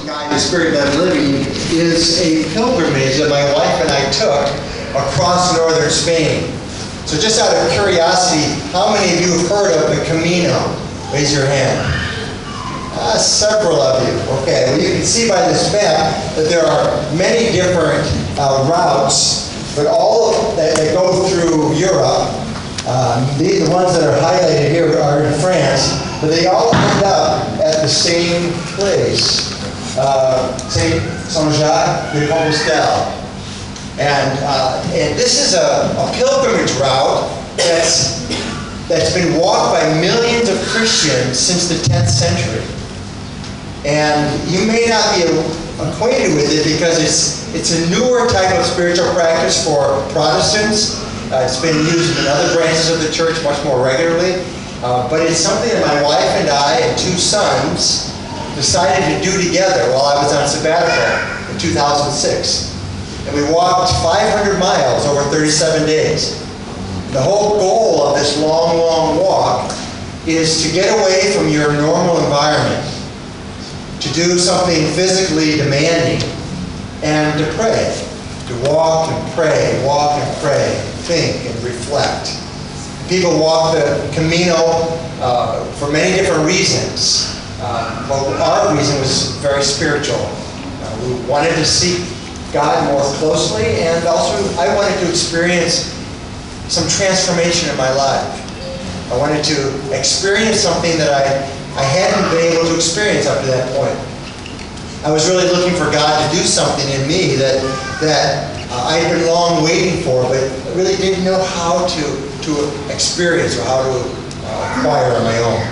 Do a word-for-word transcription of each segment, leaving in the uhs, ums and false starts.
Guide the Spirit-Led Living is a pilgrimage that my wife and I took across northern Spain. So just out of curiosity, how many of you have heard of the Camino? Raise your hand. Ah, several of you. Okay, well you can see by this map that there are many different uh, routes, but all of that, that go through Europe. Um, these, the ones that are highlighted here are in France, but they all end up at the same place, uh, Saint Saint-Jacques de Compostelle. And, uh, and this is a, a pilgrimage route that's, that's been walked by millions of Christians since the tenth century. And you may not be acquainted with it because it's, it's a newer type of spiritual practice for Protestants. Uh, it's been used in other branches of the church much more regularly. Uh, but it's something that my wife and I and two sons decided to do together while I was on sabbatical in two thousand six. And we walked five hundred miles over thirty-seven days. The whole goal of this long, long walk is to get away from your normal environment, to do something physically demanding, and to pray. To walk and pray, walk and pray, think and reflect. People walk the Camino uh, for many different reasons. Uh, but our reason was very spiritual. Uh, we wanted to seek God more closely, and also I wanted to experience some transformation in my life. I wanted to experience something that I, I hadn't been able to experience up to that point. I was really looking for God to do something in me that, that uh, I had been long waiting for, but I really didn't know how to, to experience or how to uh, acquire on my own.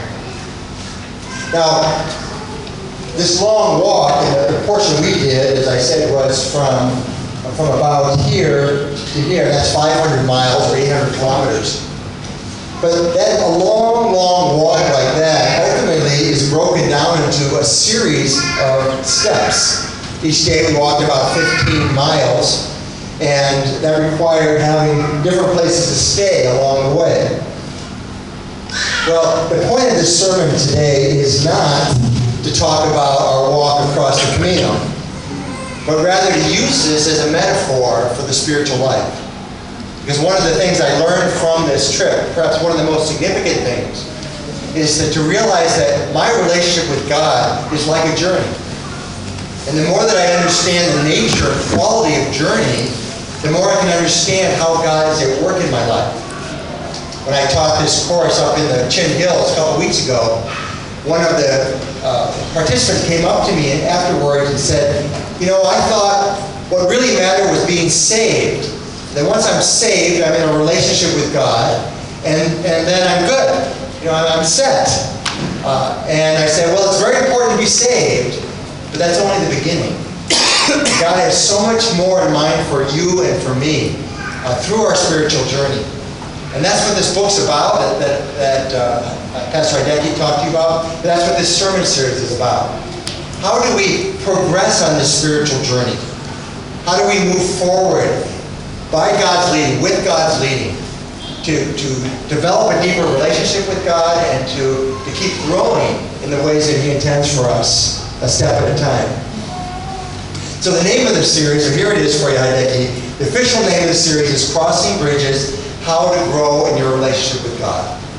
Now, this long walk, and the portion we did, as I said, was from, from about here to here. That's five hundred miles or eight hundred kilometers. But that, a long, long walk like that ultimately is broken down into a series of steps. Each day we walked about fifteen miles, and that required having different places to stay along the way. Well, the point of this sermon today is not to talk about our walk across the Camino, but rather to use this as a metaphor for the spiritual life. Because one of the things I learned from this trip, perhaps one of the most significant things, is that to realize that my relationship with God is like a journey. And the more that I understand the nature and quality of journey, the more I can understand how God is at work in my life. When I taught this course up in the Chin Hills a couple weeks ago, one of the uh, participants came up to me afterwards and said, you know, I thought what really mattered was being saved. That once I'm saved, I'm in a relationship with God, and, and then I'm good. You know, I'm set. Uh, and I said, well, it's very important to be saved, but that's only the beginning. God has so much more in mind for you and for me uh, through our spiritual journey. And that's what this book's about, that, that, that uh, Pastor Hideki talked to you about. But that's what this sermon series is about. How do we progress on this spiritual journey? How do we move forward by God's leading, with God's leading, to, to develop a deeper relationship with God and to, to keep growing in the ways that He intends for us, a step at a time. So the name of the series, or here it is for you, Hideki, the official name of the series is Crossing Bridges, How to Grow in Your Relationship with God.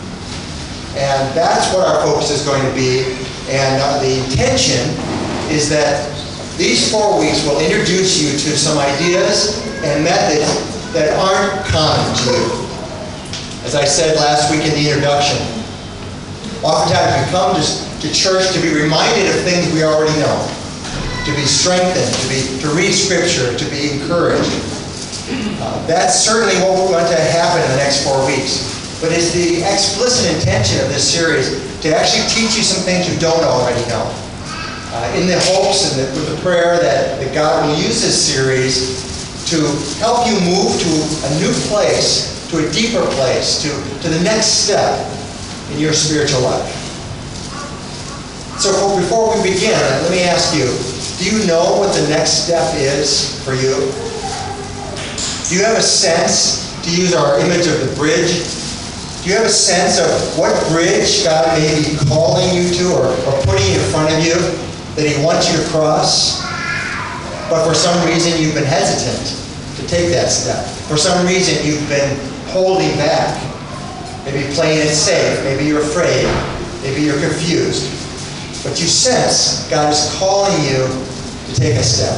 And that's what our focus is going to be. And uh, the intention is that these four weeks will introduce you to some ideas and methods that aren't common to you. As I said last week in the introduction, oftentimes we come to, to church to be reminded of things we already know, to be strengthened, to be to read Scripture, to be encouraged. Uh, that's certainly what we're going to happen in the next four weeks. But it's the explicit intention of this series to actually teach you some things you don't already know. Uh, in the hopes and the, with the prayer that, that God will use this series to help you move to a new place, to a deeper place, to, to the next step in your spiritual life. So for, before we begin, let me ask you, do you know what the next step is for you? Do you have a sense, to use our image of the bridge, do you have a sense of what bridge God may be calling you to or, or putting in front of you? that he wants you to cross, but for some reason you've been hesitant to take that step. For some reason you've been holding back. Maybe playing it safe. Maybe you're afraid. Maybe you're confused. But you sense God is calling you to take a step.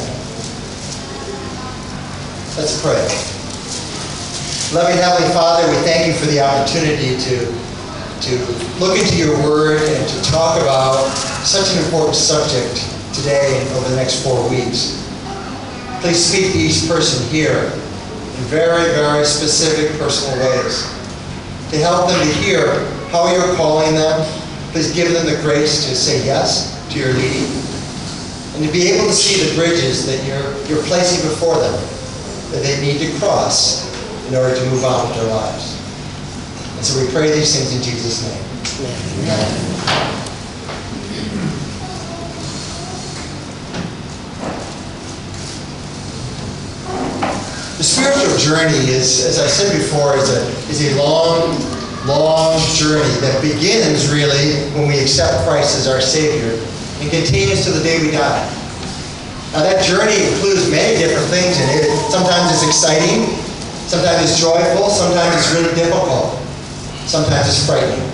Let's pray. Loving Heavenly Father, we thank you for the opportunity to, to look into your word and to talk about such an important subject today and over the next four weeks. Please speak to each person here in very, very specific personal ways. To help them to hear how you're calling them, please give them the grace to say yes to your leading. And to be able to see the bridges that you're, you're placing before them, that they need to cross in order to move on with their lives. And so we pray these things in Jesus' name. Amen. The spiritual journey is, as I said before, is a, is a long, long journey that begins really when we accept Christ as our Savior and continues to the day we die. Now that journey includes many different things in it. Sometimes it's exciting, sometimes it's joyful, sometimes it's really difficult, sometimes it's frightening.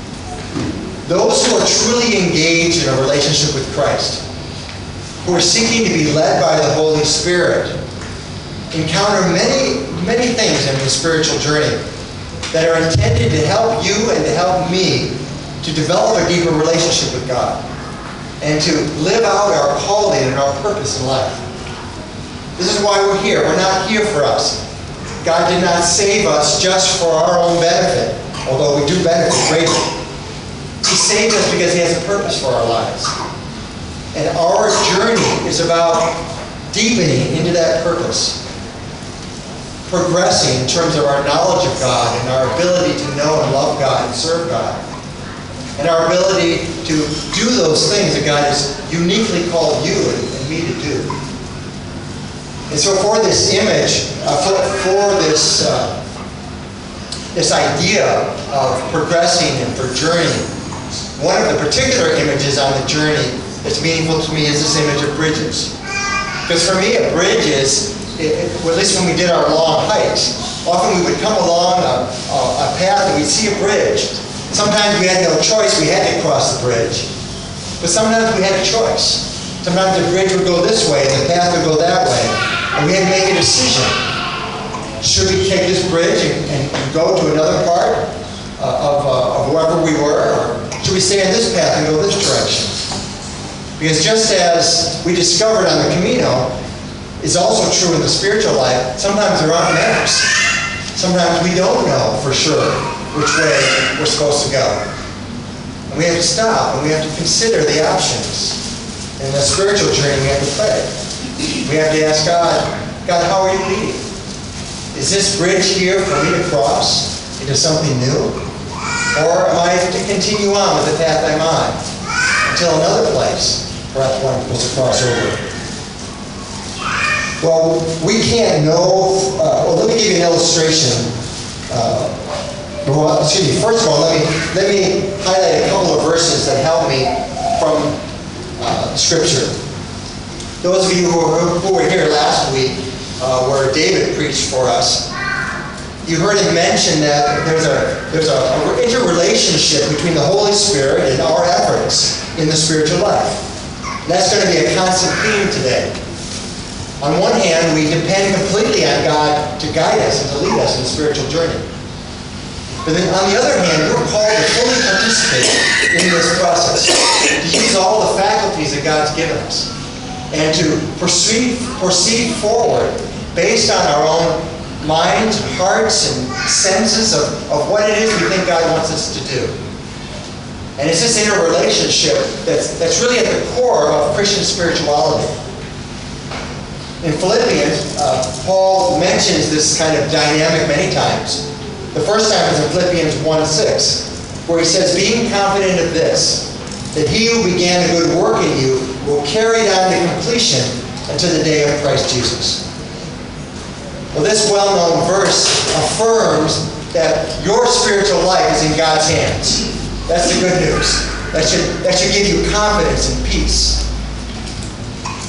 Those who are truly engaged in a relationship with Christ, who are seeking to be led by the Holy Spirit, encounter many, many things in the spiritual journey that are intended to help you and to help me to develop a deeper relationship with God and to live out our calling and our purpose in life. This is why we're here. We're not here for us. God did not save us just for our own benefit, although we do benefit greatly. He saved us because he has a purpose for our lives. And our journey is about deepening into that purpose, progressing in terms of our knowledge of God and our ability to know and love God and serve God, and our ability to do those things that God has uniquely called you and, and me to do. And so for this image, uh, for, for this, uh, this idea of progressing and for journeying, one of the particular images on the journey that's meaningful to me is this image of bridges. Because for me, a bridge is, It, it, well, at least when we did our long hikes, often we would come along a, a, a path and we'd see a bridge. Sometimes we had no choice, we had to cross the bridge. But sometimes we had a choice. Sometimes the bridge would go this way and the path would go that way. And we had to make a decision. Should we take this bridge and, and, and go to another part uh, of, uh, of wherever we were? Or should we stay on this path and go this direction? Because just as we discovered on the Camino, is also true in the spiritual life. Sometimes there aren't maps. Sometimes we don't know for sure which way we're supposed to go. And we have to stop and we have to consider the options. In the spiritual journey, we have to pray. We have to ask God, God, how are you leading? Is this bridge here for me to cross into something new? Or am I to continue on with the path I'm on until another place perhaps one was to cross over? Well, we can't know, uh, well, let me give you an illustration. Uh, well, excuse me, first of all, let me, let me highlight a couple of verses that help me from uh, Scripture. Those of you who were, who were here last week, uh, where David preached for us, you heard him mention that there's a there's a, a interrelationship between the Holy Spirit and our efforts in the spiritual life. And that's going to be a constant theme today. On one hand, we depend completely on God to guide us and to lead us in the spiritual journey. But then on the other hand, we're called to fully participate in this process, to use all the faculties that God's given us, and to proceed, proceed forward based on our own minds, hearts, and senses of, of what it is we think God wants us to do. And it's this interrelationship that's, that's really at the core of Christian spirituality. In Philippians, uh, Paul mentions this kind of dynamic many times. The first time is in Philippians one six, where he says, being confident of this, that he who began a good work in you will carry it on to completion until the day of Christ Jesus. Well, this well-known verse affirms that your spiritual life is in God's hands. That's the good news. That should, that should give you confidence and peace.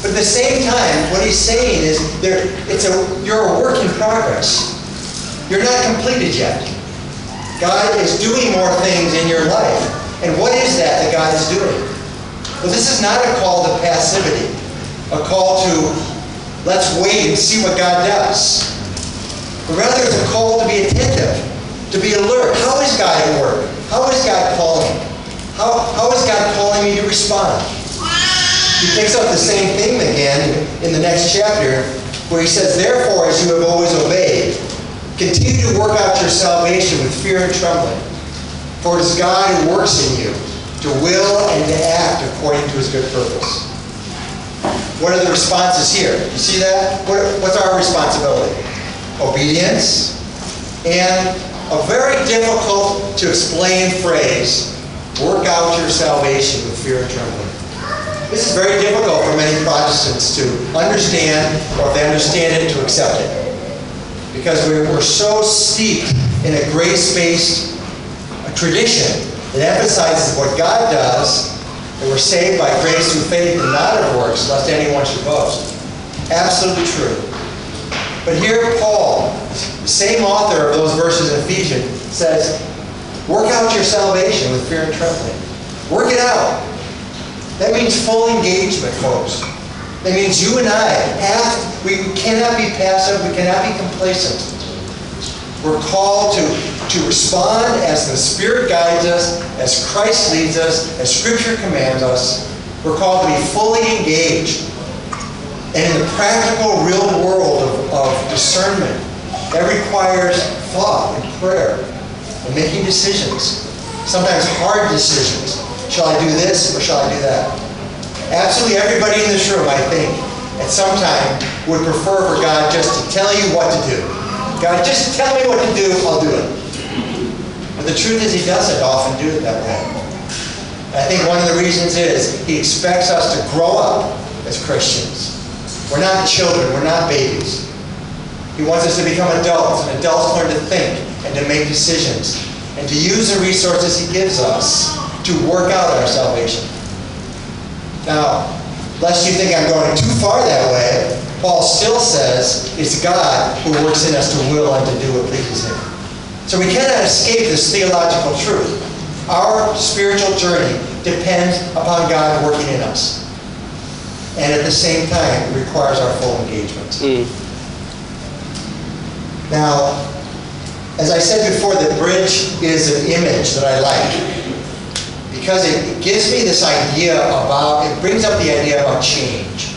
But at the same time, what he's saying is there, it's a, you're a work in progress. You're not completed yet. God is doing more things in your life. And what is that that God is doing? Well, this is not a call to passivity, a call to let's wait and see what God does. But rather it's a call to be attentive, to be alert. How is God at work? How is God calling? How, how is God calling me to respond? He picks up the same theme again in the next chapter where he says, therefore, as you have always obeyed, continue to work out your salvation with fear and trembling. For it is God who works in you to will and to act according to his good purpose. What are the responses here? You see that? What, what's our responsibility? Obedience and a very difficult to explain phrase, work out your salvation with fear and trembling. This is very difficult for many Protestants to understand, or if they understand it, to accept it. Because we're, we're so steeped in a grace-based tradition that emphasizes what God does, that we're saved by grace through faith and not of works, lest anyone should boast. Absolutely true. But here Paul, the same author of those verses in Ephesians, says, work out your salvation with fear and trembling. Work it out. That means full engagement, folks. That means you and I have, we cannot be passive, we cannot be complacent. We're called to, to respond as the Spirit guides us, as Christ leads us, as Scripture commands us. We're called to be fully engaged. And in the practical, real world of, of discernment, that requires thought and prayer and making decisions. Sometimes hard decisions. Shall I do this or shall I do that? Absolutely everybody in this room, I think, at some time would prefer for God just to tell you what to do. God, just tell me what to do, I'll do it. But the truth is he doesn't often do it that way. And I think one of the reasons is he expects us to grow up as Christians. We're not children, we're not babies. He wants us to become adults, and adults learn to think and to make decisions and to use the resources he gives us to work out our salvation. Now, lest you think I'm going too far that way, Paul still says it's God who works in us to will and to do what pleases him. So we cannot escape this theological truth. Our spiritual journey depends upon God working in us. And at the same time, it requires our full engagement. Mm. Now, as I said before, the bridge is an image that I like. Because it gives me this idea about, it brings up the idea about change.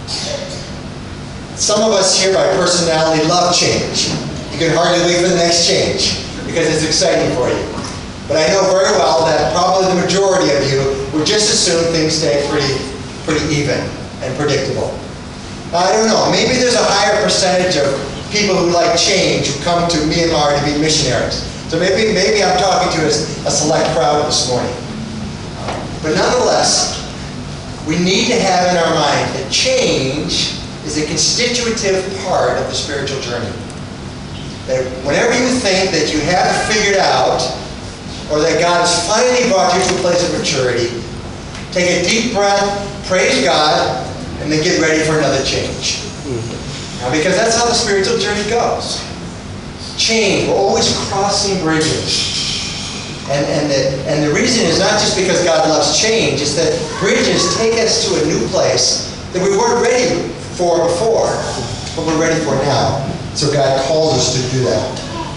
Some of us here by personality love change. You can hardly wait for the next change because it's exciting for you. But I know very well that probably the majority of you would just assume things stay pretty, pretty even and predictable. Now, I don't know, maybe there's a higher percentage of people who like change who come to Myanmar to be missionaries. So maybe, maybe I'm talking to a, a select crowd this morning. But nonetheless, we need to have in our mind that change is a constitutive part of the spiritual journey. That whenever you think that you have it figured out, or that God has finally brought you to a place of maturity, take a deep breath, praise God, and then get ready for another change. Now, because that's how the spiritual journey goes. Change, we're always crossing bridges. And, and, the, and the reason is not just because God loves change, it's that bridges take us to a new place that we weren't ready for before, but we're ready for now. So God calls us to do that.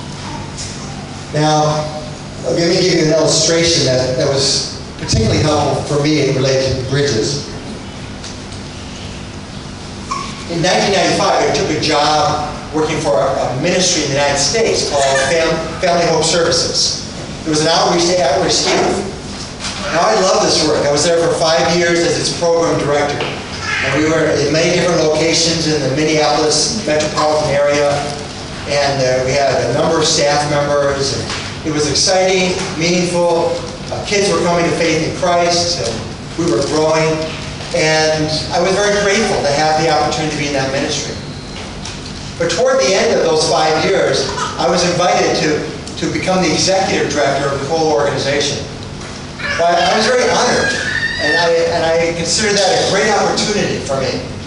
Now, let me give you an illustration that, that was particularly helpful for me related to bridges. In nineteen ninety-five, I took a job working for a, a ministry in the United States called Fam, Family Hope Services. It was an outreach to at-risk youth. Now, I love this work. I was there for five years as its program director. And we were in many different locations in the Minneapolis metropolitan area. And uh, we had a number of staff members. And it was exciting, meaningful. Uh, kids were coming to faith in Christ. And we were growing. And I was very grateful to have the opportunity to be in that ministry. But toward the end of those five years, I was invited to to become the executive director of the whole organization. But I was very honored, and I, and I consider that a great opportunity for me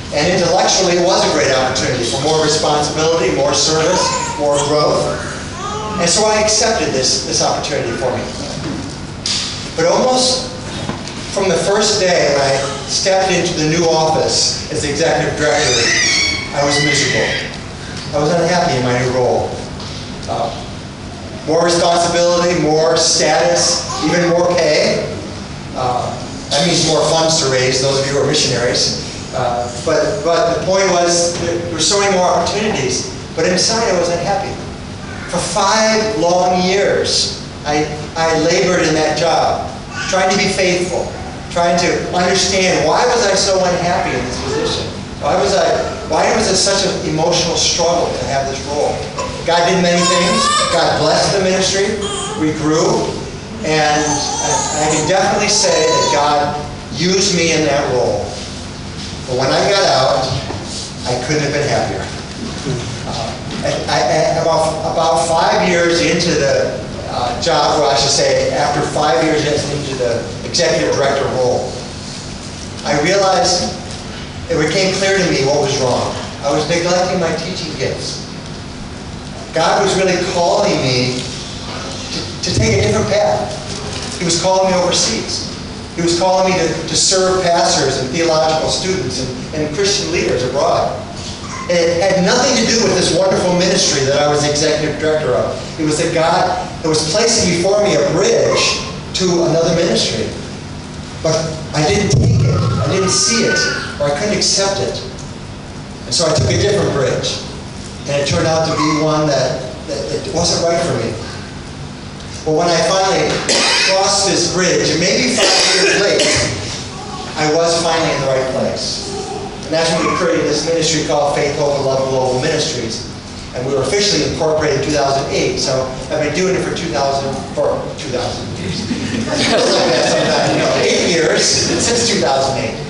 And intellectually, it was a great opportunity for more responsibility, more service, more growth. And so I accepted this, this opportunity for me. But almost from the first day when I stepped into the new office as the executive director, I was miserable. I was unhappy in my new role. Uh, more responsibility, more status, even more pay. Uh, that means more funds to raise, those of you who are missionaries. Uh, but, but the point was, there were so many more opportunities, but inside I was unhappy. For five long years, I, I labored in that job, trying to be faithful, trying to understand why was I so unhappy in this position? Why was I, why was it such an emotional struggle to have this role? God did many things. God blessed the ministry. We grew. And I, I can definitely say that God used me in that role. But when I got out, I couldn't have been happier. Uh, I, I, about, about five years into the uh, job, well I should say, after five years into the executive director role, I realized, it became clear to me what was wrong. I was neglecting my teaching gifts. God was really calling me to, to take a different path. He was calling me overseas. He was calling me to, to serve pastors and theological students and, and Christian leaders abroad. It had nothing to do with this wonderful ministry that I was the executive director of. It was that God that was placing before me a bridge to another ministry. But I didn't take it. I didn't see it. Or I couldn't accept it. And so I took a different bridge. And it turned out to be one that, that, that wasn't right for me. Well, when I finally crossed this bridge, and maybe five years late, I was finally in the right place. And that's when we created this ministry called Faith, Hope, and Love Global Ministries. And we were officially incorporated in two thousand eight, so I've been doing it for two thousand, for two thousand years. Sometime, you know, eight years, since two thousand eight.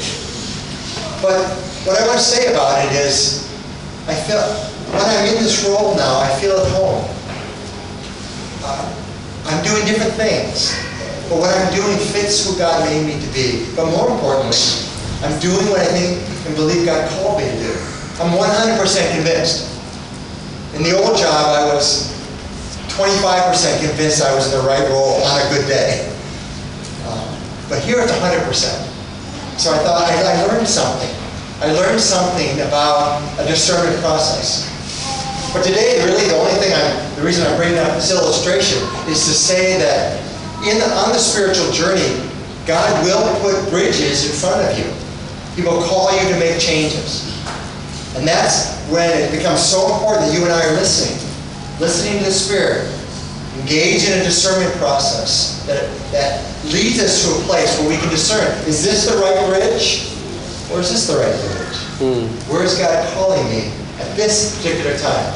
But what I want to say about it is, I feel, when I'm in this role now, I feel at home. Uh, I'm doing different things, but what I'm doing fits who God made me to be. But more importantly, I'm doing what I think and believe God called me to do. I'm one hundred percent convinced. In the old job, I was twenty-five percent convinced I was in the right role on a good day. Uh, but here it's one hundred percent. So I thought, I, I learned something. I learned something about a discernment process. But today, really, the only thing I'm, the reason I'm bringing up this illustration is to say that in the, on the spiritual journey, God will put bridges in front of you. He will call you to make changes. And that's when it becomes so important that you and I are listening. Listening to the Spirit. Engage in a discernment process that, that leads us to a place where we can discern, is this the right bridge? Or is this the right bridge? Mm. Where is God calling me at this particular time?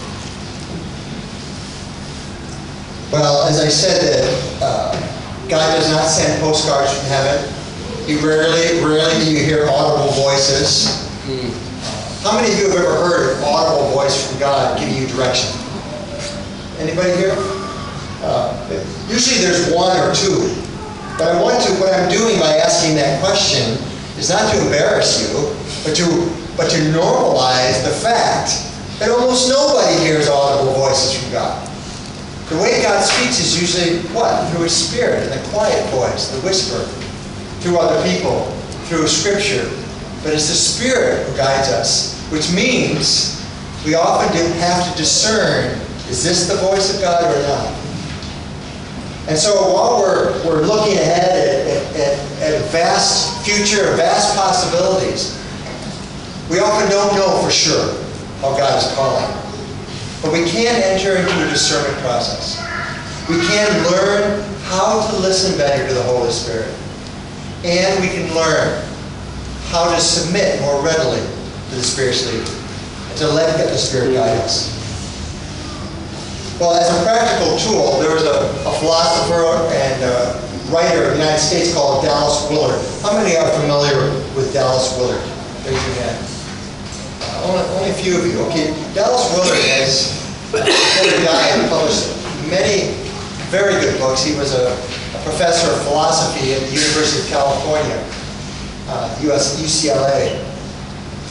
Well, as I said, that uh, God does not send postcards from heaven. He rarely, rarely do you hear audible voices. Mm. How many of you have ever heard an audible voice from God giving you direction? Anybody here? Uh, usually there's one or two. But I want to, what I'm doing by asking that question is not to embarrass you, but to, but to normalize the fact that almost nobody hears audible voices from God. The way God speaks is usually what? Through His Spirit, and the quiet voice, the whisper, through other people, through Scripture. But it's the Spirit who guides us, which means we often do have to discern, is this the voice of God or not? And so while we're, we're looking ahead at, at, at a vast future, vast possibilities, we often don't know for sure how God is calling. But we can enter into a discernment process. We can learn how to listen better to the Holy Spirit. And we can learn how to submit more readily to the Spirit's leading, and to let the Spirit guide us. Well, as a practical tool, there was a, a philosopher and a writer in the United States called Dallas Willard. How many are familiar with Dallas Willard? Raise your hand. Uh, only, only a few of you. Okay, Dallas Willard has a guy who published many very good books. He was a, a professor of philosophy at the University of California, uh, U S U C L A.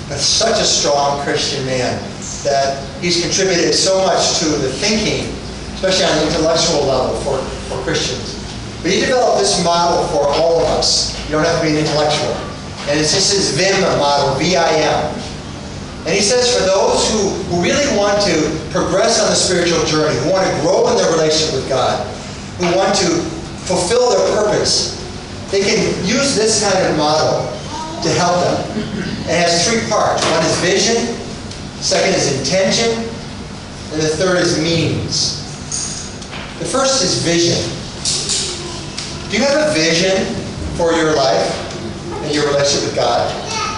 but such a strong Christian man that he's contributed so much to the thinking, especially on the intellectual level for, for Christians. But he developed this model for all of us. You don't have to be an intellectual. And it's just his VIM model, V I M. And he says for those who, who really want to progress on the spiritual journey, who want to grow in their relationship with God, who want to fulfill their purpose, they can use this kind of model to help them. It has three parts. One is vision, second is intention, and the third is means. The first is vision. Do you have a vision for your life and your relationship with God?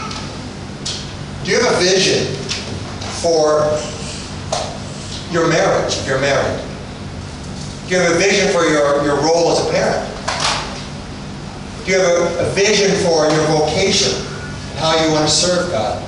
Do you have a vision for your marriage if you're married? Do you have a vision for your, your role as a parent? Do you have a, a vision for your vocation and how you want to serve God?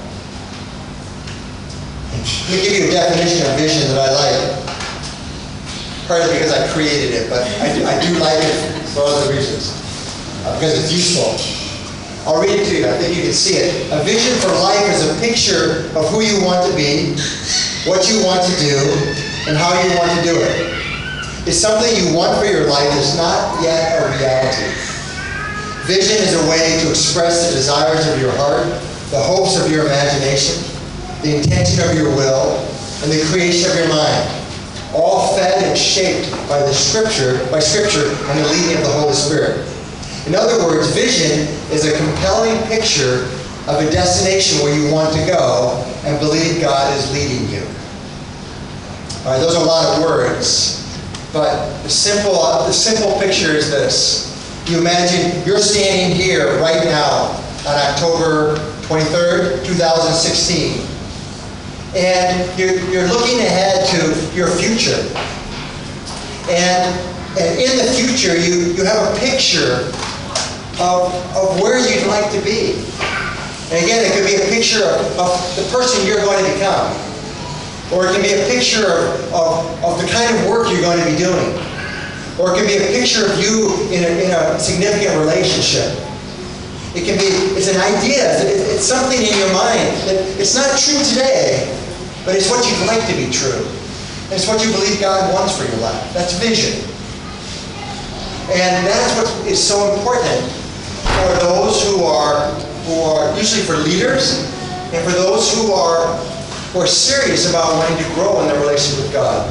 Let me give you a definition of vision that I like. Partly because I created it, but I do, I do like it for other reasons. Uh, because it's useful. I'll read it to you. I think you can see it. A vision for life is a picture of who you want to be, what you want to do, and how you want to do it. It's something you want for your life that's not yet a reality. Vision is a way to express the desires of your heart, the hopes of your imagination, the intention of your will, and the creation of your mind, all fed and shaped by the Scripture, by Scripture and the leading of the Holy Spirit. In other words, vision is a compelling picture of a destination where you want to go and believe God is leading you. All right, those are a lot of words, but the simple, the simple picture is this. You imagine you're standing here right now on October twenty-third, two thousand sixteen, and you're, you're looking ahead to your future. And, and in the future, you, you have a picture Of, of where you'd like to be. And again, it could be a picture of, of the person you're going to become. Or it can be a picture of, of, of the kind of work you're going to be doing. Or it can be a picture of you in a, in a significant relationship. It can be, it's an idea, it's, it's something in your mind that it's not true today, but it's what you'd like to be true. And it's what you believe God wants for your life. That's vision. And that's what is so important for those who are, who are usually for leaders, and for those who are, who are serious about wanting to grow in their relationship with God.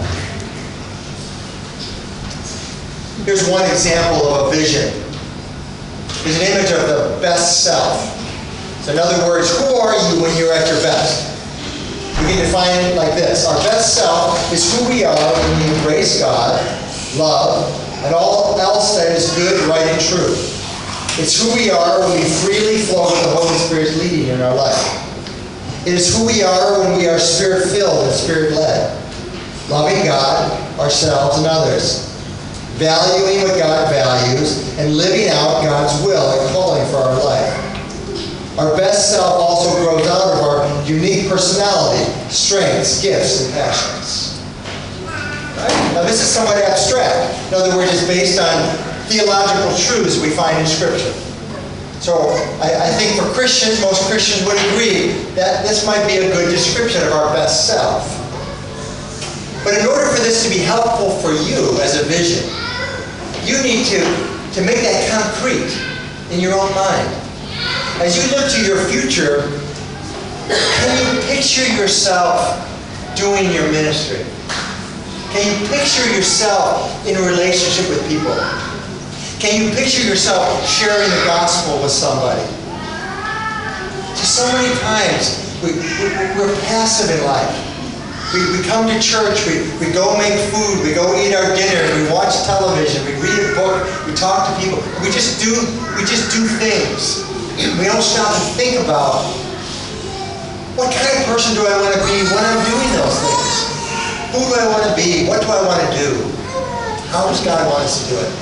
Here's one example of a vision. There's an image of the best self. So in other words, who are you when you're at your best? We can define it like this. Our best self is who we are when we embrace God, love, and all else that is good, right, and true. It's who we are when we freely flow with the Holy Spirit's leading in our life. It is who we are when we are Spirit-filled and Spirit-led, loving God, ourselves, and others, valuing what God values, and living out God's will and calling for our life. Our best self also grows out of our unique personality, strengths, gifts, and passions. Right? Now this is somewhat abstract. In other words, it's based on theological truths we find in Scripture. So I, I think for Christians, most Christians would agree that this might be a good description of our best self. But in order for this to be helpful for you as a vision, you need to, to make that concrete in your own mind. As you look to your future, can you picture yourself doing your ministry? Can you picture yourself in a relationship with people? Can you picture yourself sharing the gospel with somebody? Just so many times we, we, we're passive in life. We, we come to church, we, we go make food, we go eat our dinner, we watch television, we read a book, we talk to people. We just do, we just do things. We don't stop and think about, what kind of person do I want to be when I'm doing those things? Who do I want to be? What do I want to do? How does God want us to do it?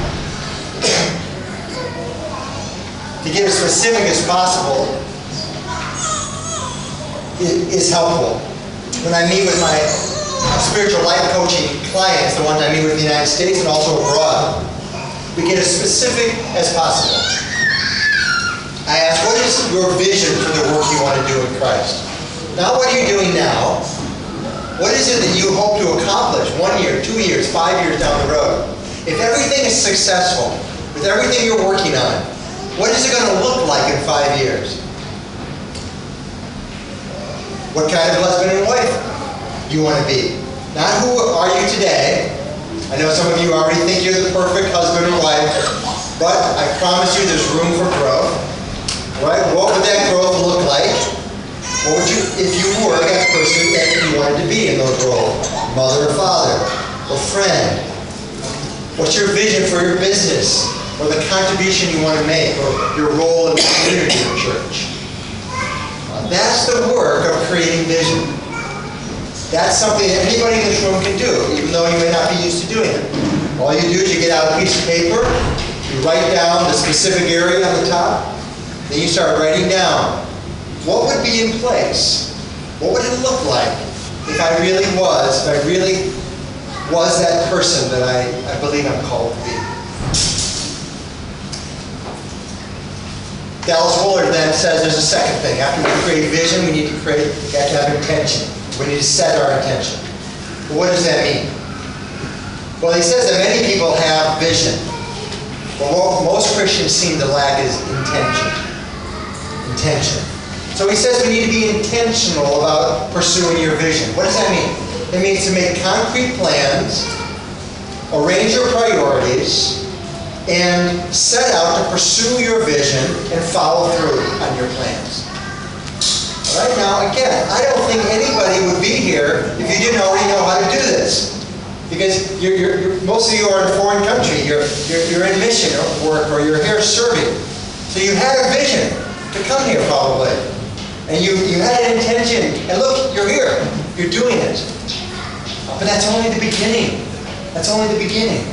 To get as specific as possible is helpful. When I meet with my spiritual life coaching clients, the ones I meet with in the United States and also abroad, we get as specific as possible. I ask, what is your vision for the work you want to do in Christ? Not what are you doing now. What is it that you hope to accomplish one year, two years, five years down the road? If everything is successful, with everything you're working on, what is it going to look like in five years? What kind of husband and wife do you want to be? Not who are you today. I know some of you already think you're the perfect husband or wife, but I promise you there's room for growth. Right? What would that growth look like? What would you, if you were that person that you wanted to be in those roles? Mother or father, or friend? What's your vision for your business, or the contribution you want to make, or your role in the community or church? Uh, that's the work of creating vision. That's something that anybody in this room can do, even though you may not be used to doing it. All you do is you get out a piece of paper, you write down the specific area on the top, then you start writing down what would be in place. What would it look like if I really was, if I really was that person that I, I believe I'm called to be. Dallas Willard then says there's a second thing. After we create vision, we need to create, we have to have intention. We need to set our intention. But what does that mean? Well, he says that many people have vision, but what most Christians seem to lack is intention. Intention. So he says we need to be intentional about pursuing your vision. What does that mean? It means to make concrete plans, arrange your priorities, and set out to pursue your vision and follow through on your plans. All right, now again, I don't think anybody would be here if you didn't already know how to do this. Because you're, you're, you're, most of you are in a foreign country, you're, you're, you're in mission work, or you're here serving. So you had a vision to come here probably. And you, you had an intention, and look, you're here, you're doing it. But that's only the beginning. That's only the beginning.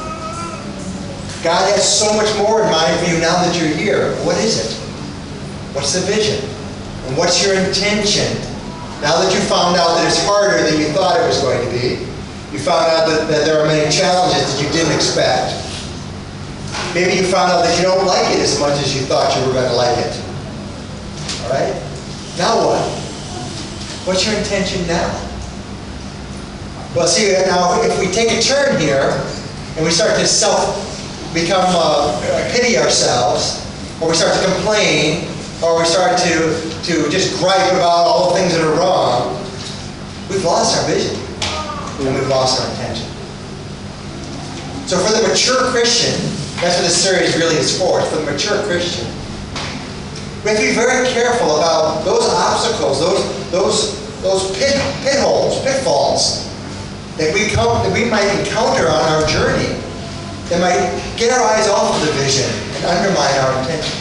God has so much more in mind for you now that you're here. What is it? What's the vision? And what's your intention? Now that you found out that it's harder than you thought it was going to be, you found out that, that there are many challenges that you didn't expect. Maybe you found out that you don't like it as much as you thought you were going to like it. All right? Now what? What's your intention now? Well, see, now if we take a turn here and we start to self become uh, pity ourselves, or we start to complain, or we start to to just gripe about all the things that are wrong, we've lost our vision and we've lost our intention. So for the mature Christian, that's what this series really is for. It's for the mature Christian. We have to be very careful about those obstacles, those those those pit, pit holes, pitfalls that we come that we might encounter on our journey that might get our eyes off of the vision and undermine our intention.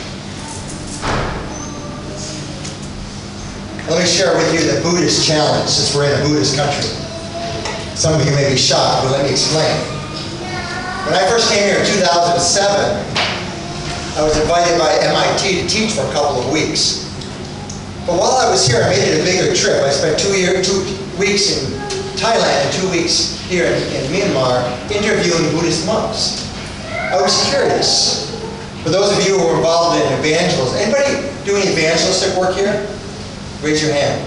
Let me share with you the Buddhist challenge, since we're in a Buddhist country. Some of you may be shocked, but let me explain. When I first came here in two thousand seven, I was invited by M I T to teach for a couple of weeks. But while I was here, I made it a bigger trip. I spent two, year, two weeks in Thailand and two weeks here in, in Myanmar interviewing Buddhist monks. I was curious. For those of you who are involved in evangelism, anybody doing evangelistic work here? Raise your hand.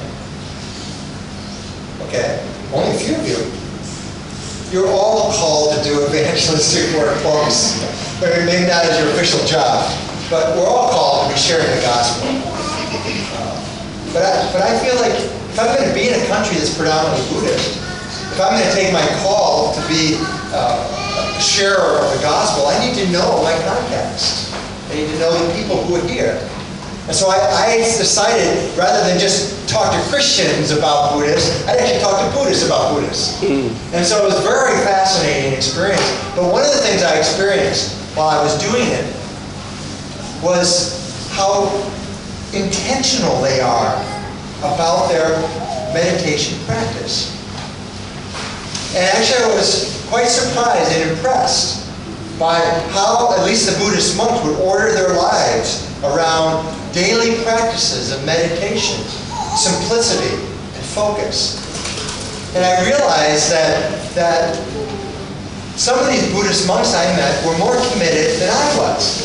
Okay, only a few of you. You're all called to do evangelistic work, folks. Maybe not as your official job, but we're all called to be sharing the gospel. Uh, but, I, but I feel like if I'm going to be in a country that's predominantly Buddhist, if I'm going to take my call to be uh, a sharer of the gospel, I need to know my context. I need to know the people who are here. And so I, I decided, rather than just talk to Christians about Buddhists, I'd actually talk to Buddhists about Buddhists. Mm. And so it was a very fascinating experience. But one of the things I experienced while I was doing it was how intentional they are about their meditation practice. And actually I was quite surprised and impressed by how at least the Buddhist monks would order their lives around daily practices of meditation, simplicity, and focus. And I realized that, that some of these Buddhist monks I met were more committed than I was.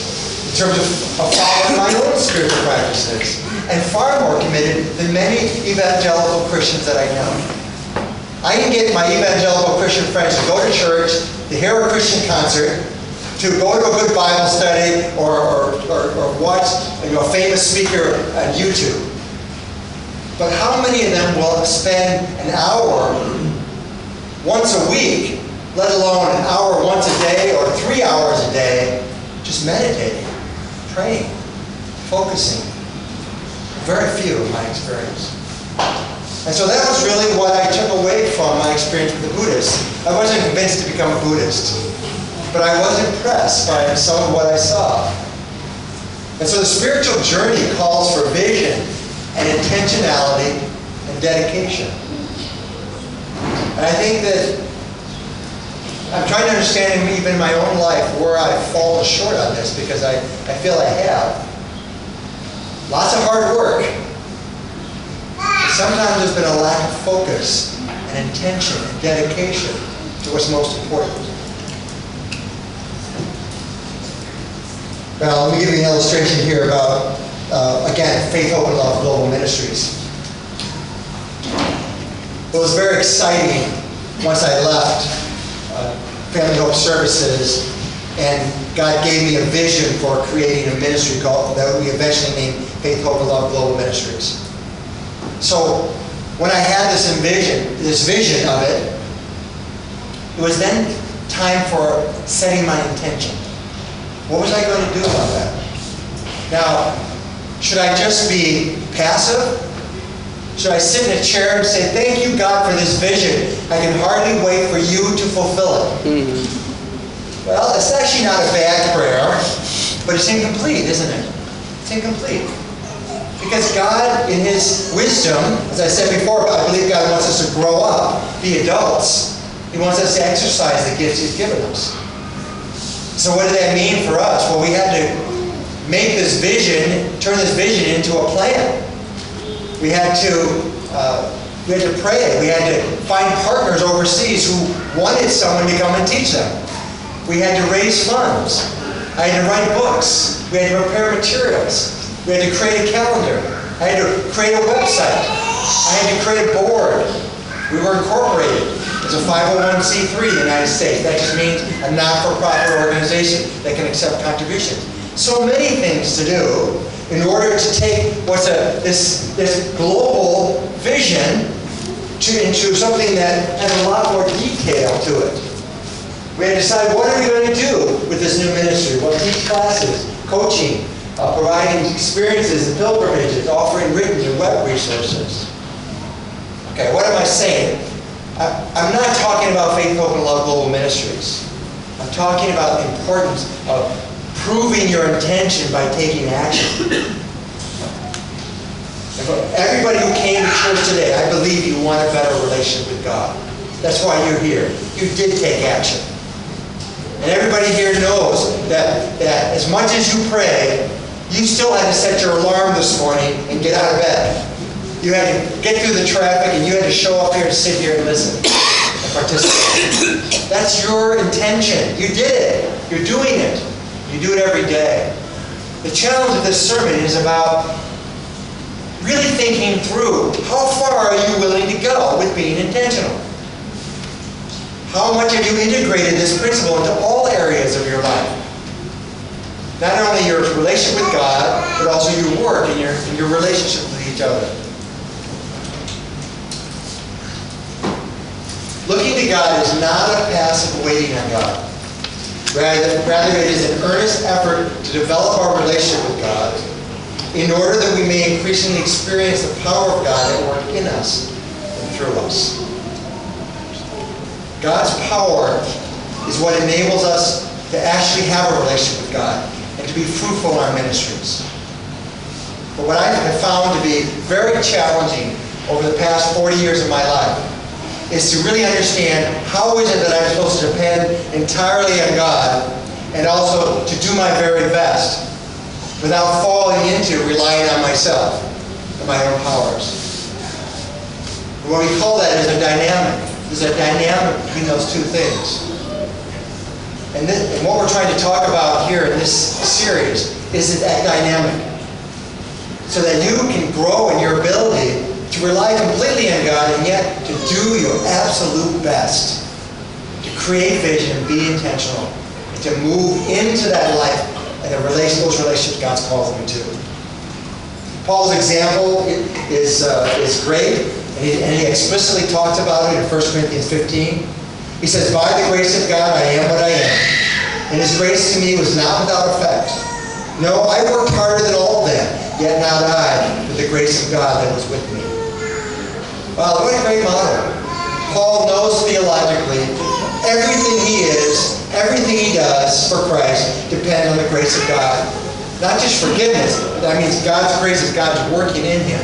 in terms of, of following my own spiritual practices, and far more committed than many evangelical Christians that I know. I can get my evangelical Christian friends to go to church, to hear a Christian concert, to go to a good Bible study, or, or, or, or watch you know, a famous speaker on YouTube. But how many of them will spend an hour once a week, let alone an hour once a day or three hours a day, just meditating, praying, focusing? Very few in my experience. And so that was really what I took away from my experience with the Buddhists. I wasn't convinced to become a Buddhist, but I was impressed by some of what I saw. And so the spiritual journey calls for vision and intentionality and dedication. And I think that I'm trying to understand even in my own life where I've fallen short on this, because I, I feel I have. Lots of hard work. But sometimes there's been a lack of focus and intention and dedication to what's most important. Well, let me give you an illustration here about, uh, again, Faith, Hope, and Love Global Ministries. It was very exciting once I left uh, Family Hope Services, and God gave me a vision for creating a ministry called, that we eventually named Faith, Hope, and Love Global Ministries. So when I had this envision, this vision of it, it was then time for setting my intention. What was I going to do about that? Now, should I just be passive? Should I sit in a chair and say, thank you, God, for this vision. I can hardly wait for you to fulfill it. Mm-hmm. Well, it's actually not a bad prayer, but it's incomplete, isn't it? It's incomplete. Because God, in His wisdom, as I said before, I believe God wants us to grow up, be adults. He wants us to exercise the gifts He's given us. So what did that mean for us? Well, we had to make this vision, turn this vision into a plan. We had to uh, we had to pray. We had to find partners overseas who wanted someone to come and teach them. We had to raise funds. I had to write books. We had to prepare materials. We had to create a calendar. I had to create a website. I had to create a board. We were incorporated as a five oh one c three in the United States. That just means a not-for-profit organization that can accept contributions. So many things to do in order to take what's a this this global vision to into something that has a lot more detail to it. We had to decide, what are we going to do with this new ministry? Well, teach classes, coaching, uh, providing experiences and pilgrimages, offering written and web resources. Okay, what am I saying? I, I'm not talking about Faith, Hope, and Love Global Ministries. I'm talking about the importance of proving your intention by taking action. Everybody who came to church today, I believe you want a better relationship with God. That's why you're here. You did take action. And everybody here knows that, that as much as you pray, you still had to set your alarm this morning and get out of bed. You had to get through the traffic, and you had to show up here and sit here and listen and participate. That's your intention. You did it. You're doing it. You do it every day. The challenge of this sermon is about really thinking through, how far are you willing to go with being intentional? How much have you integrated this principle into all areas of your life? Not only your relationship with God, but also your work and your, and your relationship with each other. Looking to God is not a passive waiting on God. Rather, rather, it is an earnest effort to develop our relationship with God in order that we may increasingly experience the power of God at work in us and through us. God's power is what enables us to actually have a relationship with God and to be fruitful in our ministries. But what I have found to be very challenging over the past forty years of my life is to really understand how is it that I'm supposed to depend entirely on God and also to do my very best without falling into relying on myself and my own powers. And what we call that is a dynamic. There's a dynamic between those two things. And, this, and what we're trying to talk about here in this series is that dynamic. So that you can grow in your ability to rely completely on God and yet to do your absolute best to create vision and be intentional and to move into that life and the relation, those relationships God's calling you to. Paul's example is, uh, is great, and he, and he explicitly talks about it in First Corinthians fifteen. He says, by the grace of God I am what I am, and his grace to me was not without effect. No, I worked harder than all of them, yet not I, but the grace of God that was with me. Wow, what a great model. Paul knows theologically everything he is, everything he does for Christ depends on the grace of God. Not just forgiveness, but that means God's grace is God's working in him.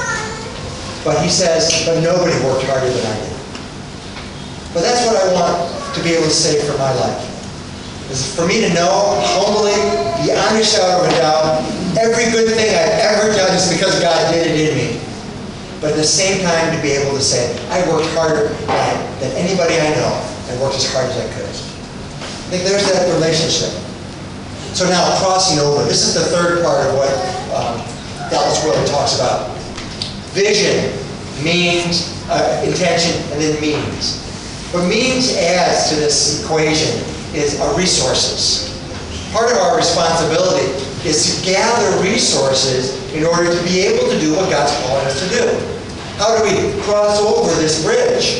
But he says, but nobody worked harder than I did. But that's what I want to be able to say for my life. Is for me to know, humbly, beyond a shadow of a doubt, every good thing I've ever done is because God did it in me. But at the same time to be able to say, I worked harder than anybody I know and worked as hard as I could. I think there's that relationship. So now, crossing over. This is the third part of what um, Dallas Willard talks about. Vision, means, uh, intention, and then means. What means adds to this equation is our resources. Part of our responsibility is to gather resources in order to be able to do what God's calling us to do. How do we cross over this bridge?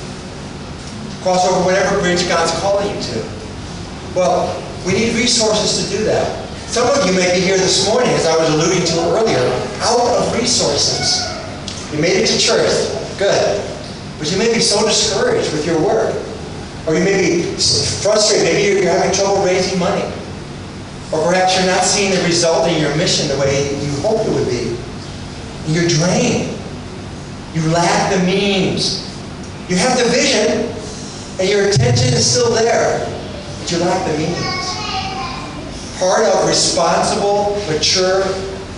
Cross over whatever bridge God's calling you to. Well, we need resources to do that. Some of you may be here this morning, as I was alluding to earlier, out of resources. You made it to church. Good. But you may be so discouraged with your work. Or you may be frustrated. Maybe you're, you're having trouble raising money. Or perhaps you're not seeing the result in your mission the way you hoped it would be. You're drained. You lack the means. You have the vision, and your attention is still there, but you lack the means. Part of responsible, mature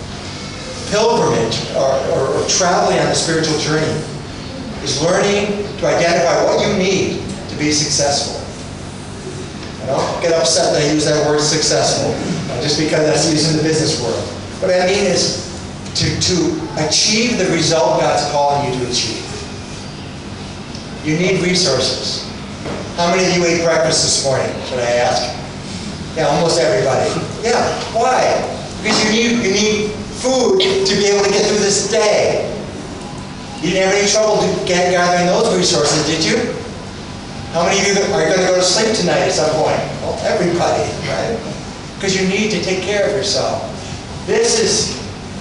pilgrimage or, or, or traveling on the spiritual journey is learning to identify what you need to be successful. I don't get upset that I use that word successful, just because that's used in the business world. What I mean is to, to achieve the result God's calling you to achieve. You need resources. How many of you ate breakfast this morning, should I ask? Yeah, almost everybody. Yeah, why? Because you need, you need food to be able to get through this day. You didn't have any trouble get, gathering those resources, did you? How many of you are going to go to sleep tonight at some point? Well, everybody, right? Because you need to take care of yourself. This is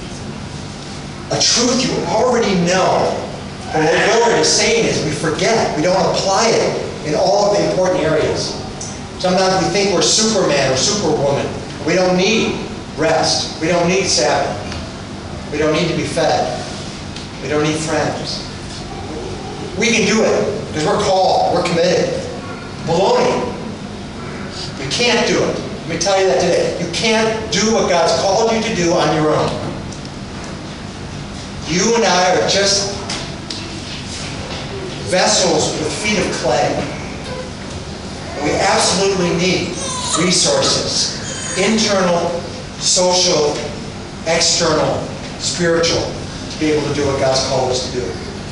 a truth you already know. But what the Lord is saying is we forget. We don't apply it in all of the important areas. Sometimes we think we're Superman or Superwoman. We don't need rest. We don't need Sabbath. We don't need to be fed. We don't need friends. We can do it because we're called. We're committed. Baloney. You can't do it. Let me tell you that today. You can't do what God's called you to do on your own. You and I are just vessels with feet of clay. We absolutely need resources, internal, social, external, spiritual, to be able to do what God's called us to do.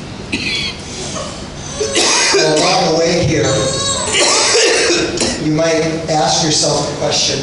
And along the way here, you might ask yourself the question,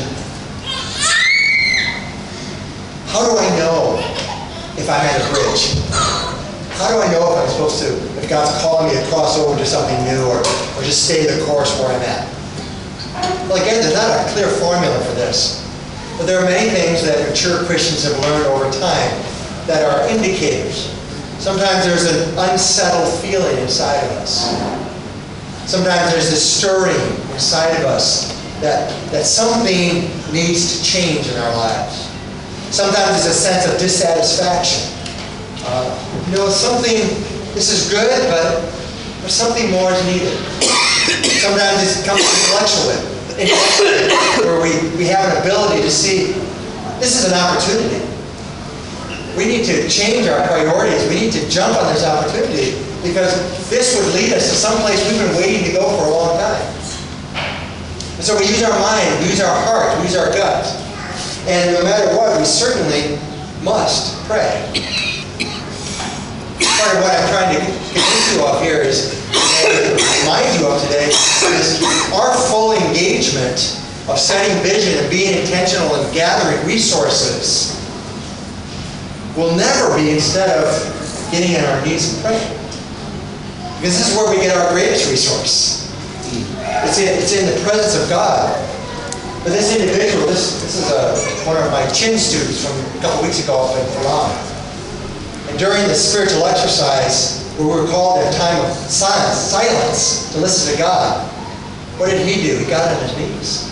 how do I know if I'm at a bridge? How do I know if I'm supposed to, if God's calling me to cross over to something new or, or just stay the course where I'm at? Well, again, there's not a clear formula for this. But there are many things that mature Christians have learned over time that are indicators. Sometimes there's an unsettled feeling inside of us. Sometimes there's this stirring inside of us that, that something needs to change in our lives. Sometimes there's a sense of dissatisfaction. Uh, you know, something, this is good, but there's something more is needed. Sometimes it comes intellectually, where we, we have an ability to see, this is an opportunity. We need to change our priorities. We need to jump on this opportunity because this would lead us to someplace we've been waiting to go for a long time. And so we use our mind, we use our heart, we use our guts. And no matter what, we certainly must pray. Part of what I'm trying to convince you of here is, and remind you of today, is our full engagement of setting vision and being intentional and gathering resources will never be instead of getting on our knees and praying. Because this is where we get our greatest resource. It's in, it's in the presence of God. But this individual, this, this is a, one of my chin students from a couple weeks ago up in Palau. And during the spiritual exercise, where we were called to a time of silence, silence to listen to God, what did he do? He got on his knees.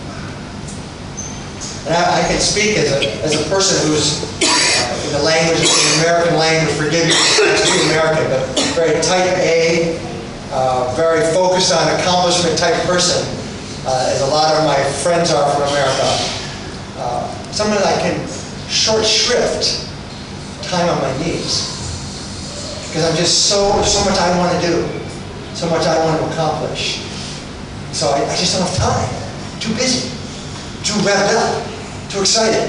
And I, I can speak as a, as a person who's, uh, in the language, in the American language, forgive me, I'm too American, but very type A, uh, very focused on accomplishment type person, uh, as a lot of my friends are from America. Uh, sometimes I can short shrift time on my knees. Because I'm just so, so much I want to do, so much I want to accomplish. So I, I just don't have time. Too busy, too revved up, too excited.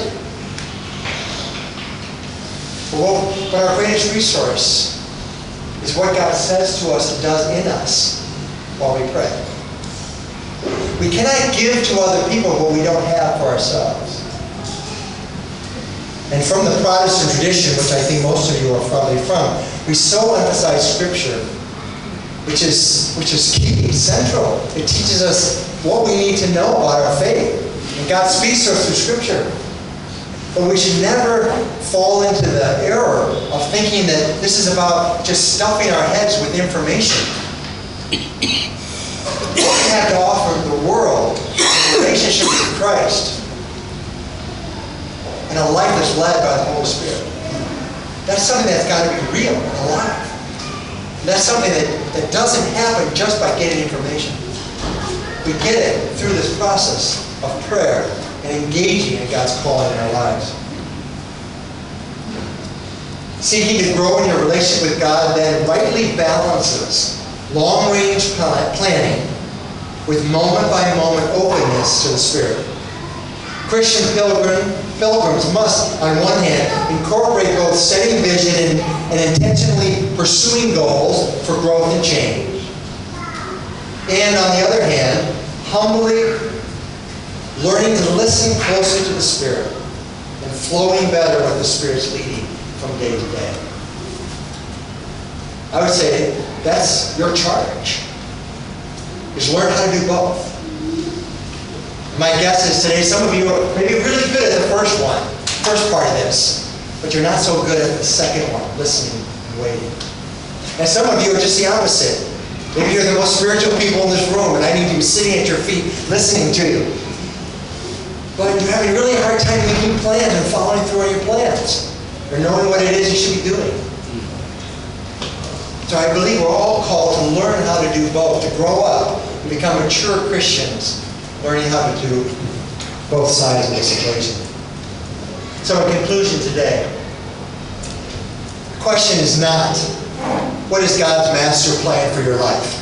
But, what, but our greatest resource is what God says to us and does in us while we pray. We cannot give to other people what we don't have for ourselves. And from the Protestant tradition, which I think most of you are probably from, we so emphasize Scripture, which is, which is key, central. It teaches us what we need to know about our faith. And God speaks to us through Scripture. But we should never fall into the error of thinking that this is about just stuffing our heads with information. What we have to offer the world in relationship with Christ and a life that's led by the Holy Spirit. That's something that's got to be real and alive. And that's something that, that doesn't happen just by getting information. We get it through this process of prayer and engaging in God's calling in our lives. Seeking to grow in your relationship with God then rightly balances long-range planning with moment-by-moment openness to the Spirit. Christian pilgrim, pilgrims must, on one hand, incorporate both setting vision and, and intentionally pursuing goals for growth and change. And on the other hand, humbly learning to listen closer to the Spirit and flowing better with the Spirit's leading from day to day. I would say that's your charge, is learn how to do both. My guess is today some of you are maybe really good at the first one, first part of this, but you're not so good at the second one, listening and waiting. And some of you are just the opposite. Maybe you're the most spiritual people in this room, and I need to be sitting at your feet listening to you. But you're having a really hard time making plans and following through on your plans, or knowing what it is you should be doing. So I believe we're all called to learn how to do both, to grow up and become mature Christians, learning how to do both sides of this equation. So in conclusion today, the question is not, what is God's master plan for your life?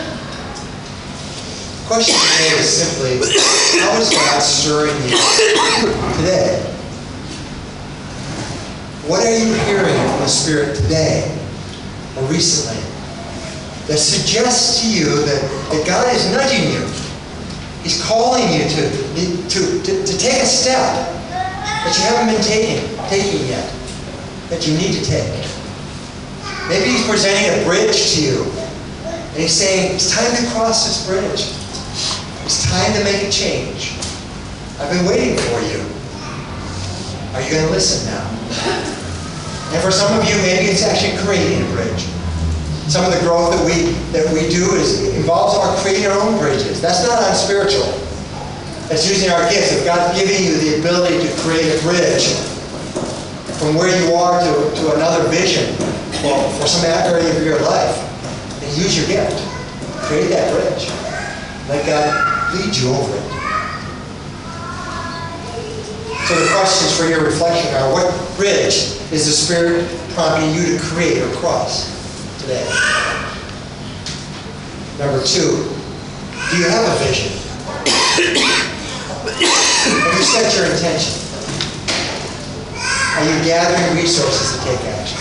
The question today is simply, how is God stirring you today? What are you hearing from the Spirit today or recently that suggests to you that, that God is nudging you? He's calling you to, to, to, to take a step that you haven't been taking, taking yet, that you need to take. Maybe He's presenting a bridge to you, and He's saying, it's time to cross this bridge. It's time to make a change. I've been waiting for you. Are you going to listen now? And for some of you, maybe it's actually creating a bridge. Some of the growth that we that we do is involves our creating our own bridges. That's not unspiritual. That's using our gifts. If God's giving you the ability to create a bridge from where you are to, to another vision, well, for some area of your life, then use your gift. Create that bridge. Let God lead you over it. So the questions for your reflection are, what bridge is the Spirit prompting you to create or cross today? Number two, do you have a vision? Have you set your intention? Are you gathering resources to take action?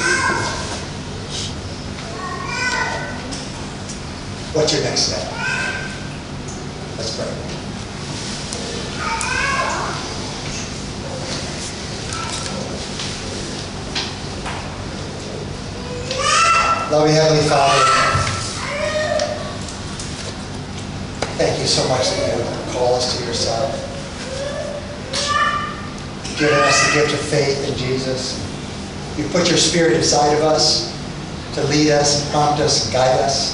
What's your next step? Let's pray. Loving Heavenly Father, thank you so much that you call us to yourself. You've given us the gift of faith in Jesus. You put your Spirit inside of us to lead us, and prompt us, and guide us.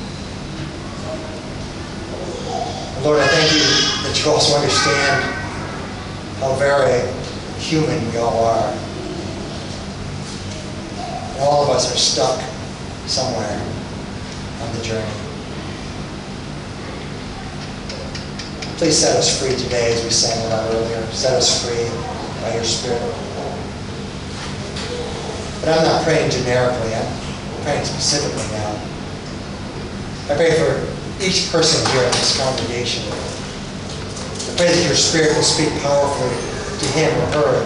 And Lord, I thank you that you also understand how very human we all are. And all of us are stuck somewhere on the journey. Please set us free today as we sang about earlier. Set us free by your Spirit. But I'm not praying generically. I'm praying specifically now. I pray for each person here in this congregation. I pray that your Spirit will speak powerfully to him or her.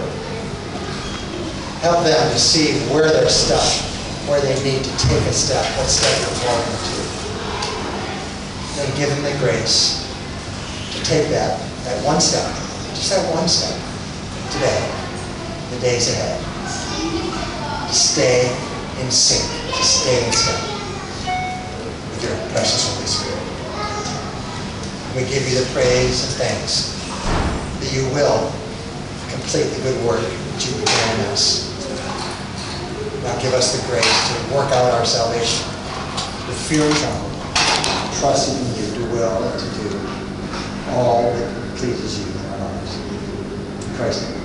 Help them to see where they're stuck, where they need to take a step, what step you're calling them to. Then give them the grace to take that, that one step, just that one step today, the days ahead. To stay in sync, to stay in step with your precious Holy Spirit. We give you the praise and thanks that you will complete the good work that you began in us. Now give us the grace to work out our salvation with fear and trembling, trusting in you to will and to do all that pleases you in our lives. In Christ's name.